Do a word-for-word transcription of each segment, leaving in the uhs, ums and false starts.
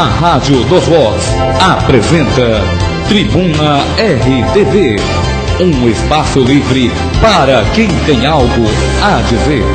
A Rádio dos Vox apresenta Tribuna R T V, um espaço livre para quem tem algo a dizer.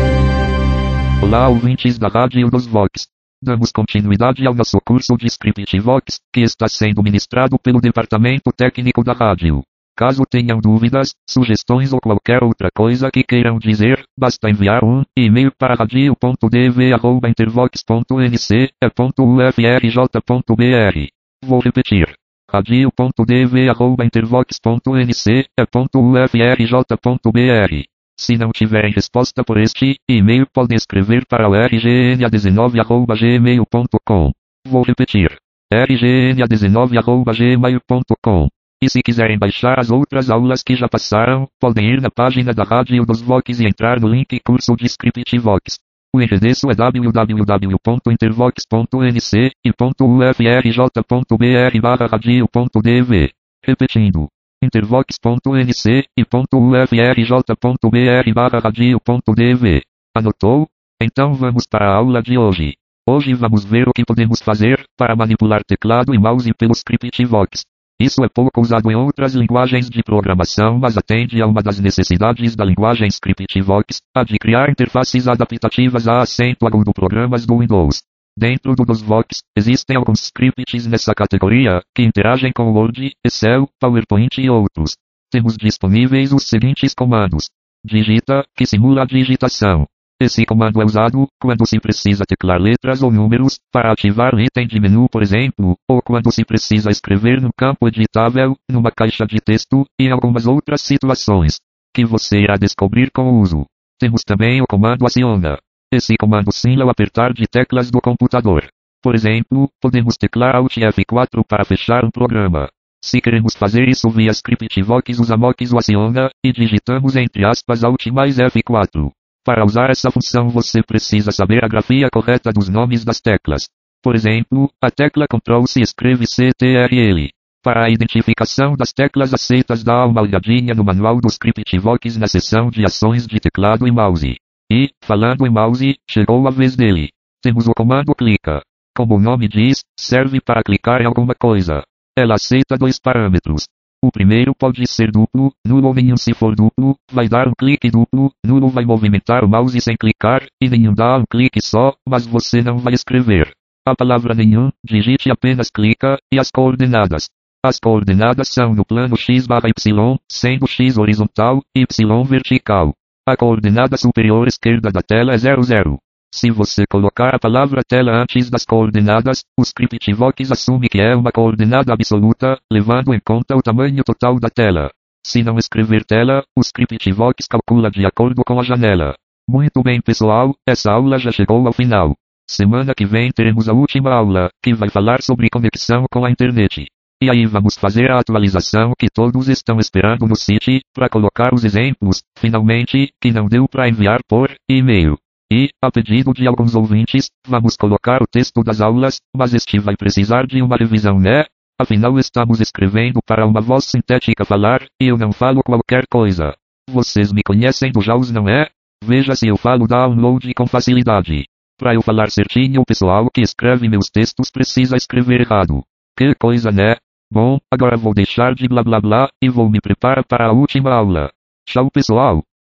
Olá, ouvintes da Rádio dos Vox. Damos continuidade ao nosso curso de Script Vox, que está sendo ministrado pelo Departamento Técnico da Rádio. Caso tenham dúvidas, sugestões ou qualquer outra coisa que queiram dizer, basta enviar um e-mail para radio ponto d v arroba intervox ponto n c e ponto u f r j ponto b r. Vou repetir. radio ponto d v arroba intervox ponto n c e ponto u f r j ponto b r. Se não tiverem resposta por este e-mail, podem escrever para o r g n a dezenove arroba gmail ponto com. Vou repetir. r g n a dezenove arroba gmail ponto com. E se quiserem baixar as outras aulas que já passaram, podem ir na página da Rádio dos Vox e entrar no link Curso de Script Vox. O endereço é w w w ponto intervox ponto n c e ponto u f r j ponto b r barra radio ponto d v. Repetindo. intervox ponto n c e ponto u f r j ponto b r barra radio ponto d v. Anotou? Então vamos para a aula de hoje. Hoje vamos ver o que podemos fazer para manipular teclado e mouse pelo Script Vox. Isso é pouco usado em outras linguagens de programação, mas atende a uma das necessidades da linguagem Script Vox, a de criar interfaces adaptativas a acento agudo programas do Windows. Dentro do dos Vox, existem alguns scripts nessa categoria, que interagem com Word, Excel, PowerPoint e outros. Temos disponíveis os seguintes comandos. Digita, que simula a digitação. Esse comando é usado quando se precisa teclar letras ou números, para ativar um item de menu, por exemplo, ou quando se precisa escrever no campo editável, numa caixa de texto, e em algumas outras situações, que você irá descobrir com o uso. Temos também o comando aciona. Esse comando simula o apertar de teclas do computador. Por exemplo, podemos teclar Alt F quatro para fechar um programa. Se queremos fazer isso via Script Vox, usamos o aciona, e digitamos entre aspas Alt mais F quatro. Para usar essa função você precisa saber a grafia correta dos nomes das teclas. Por exemplo, a tecla Ctrl se escreve C T R L. Para a identificação das teclas aceitas, dá uma olhadinha no manual do Script Vox na seção de ações de teclado e mouse. E, falando em mouse, chegou a vez dele. Temos o comando clica. Como o nome diz, serve para clicar em alguma coisa. Ela aceita dois parâmetros. O primeiro pode ser duplo, nulo ou nenhum. Se for duplo, vai dar um clique duplo, nulo vai movimentar o mouse sem clicar, e nenhum dá um clique só, mas você não vai escrever a palavra nenhum, digite apenas clica, e as coordenadas. As coordenadas são no plano x barra y, sendo x horizontal, y vertical. A coordenada superior esquerda da tela é zero zero. Se você colocar a palavra tela antes das coordenadas, o Script Vox assume que é uma coordenada absoluta, levando em conta o tamanho total da tela. Se não escrever tela, o Script Vox calcula de acordo com a janela. Muito bem, pessoal, essa aula já chegou ao final. Semana que vem teremos a última aula, que vai falar sobre conexão com a internet. E aí vamos fazer a atualização que todos estão esperando no site, para colocar os exemplos, finalmente, que não deu para enviar por e-mail. E, a pedido de alguns ouvintes, vamos colocar o texto das aulas, mas este vai precisar de uma revisão, né? Afinal estamos escrevendo para uma voz sintética falar, e eu não falo qualquer coisa. Vocês me conhecem do Jaws, não é? Veja se eu falo download com facilidade. Para eu falar certinho, o pessoal que escreve meus textos precisa escrever errado. Que coisa, né? Bom, agora vou deixar de blá blá blá, e vou me preparar para a última aula. Tchau, pessoal!